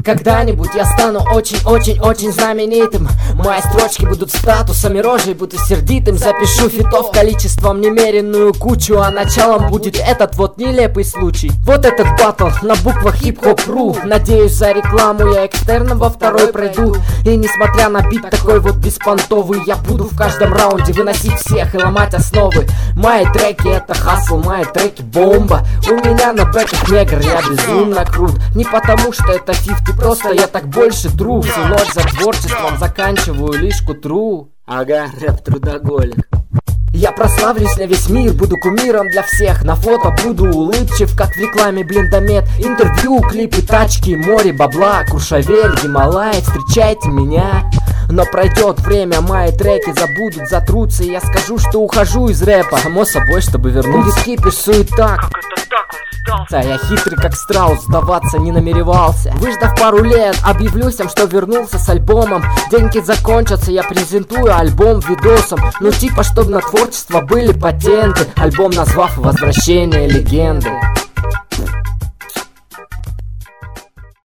Когда-нибудь я стану очень-очень-очень знаменитым. Мои строчки будут статусами, рожей буду сердитым. Запишу фитов количеством немеренную кучу, а началом будет этот вот нелепый случай. Вот этот батл на буквах хип-хоп.ру. Надеюсь, за рекламу я экстерном во второй пройду. И несмотря на бит такой вот беспонтовый, я буду в каждом раунде выносить всех и ломать основы. Мои треки это хасл, мои треки бомба. У меня на бэках негр, я безумно крут. Не потому что это 50, просто я так больше тру. Всю ночь за творчеством заканчиваю лишь к утру. Ага, рэп-трудоголик. Я прославлюсь на весь мир, буду кумиром для всех. На фото буду улыбчив, как в рекламе Блиндомет. Интервью, клипы, тачки, море бабла, Куршавель, Гималай, встречайте меня. Но пройдет время, мои треки забудут, затрутся, и я скажу, что ухожу из рэпа. Само собой, чтобы вернуться. Кипиш, суета. Я хитрый как страус, сдаваться не намеревался. Выждав пару лет, объявлю всем, что вернулся с альбомом. Деньги закончатся, я презентую альбом видосом. Ну типа, чтобы на творчество были патенты. Альбом назвав «Возвращение легенды».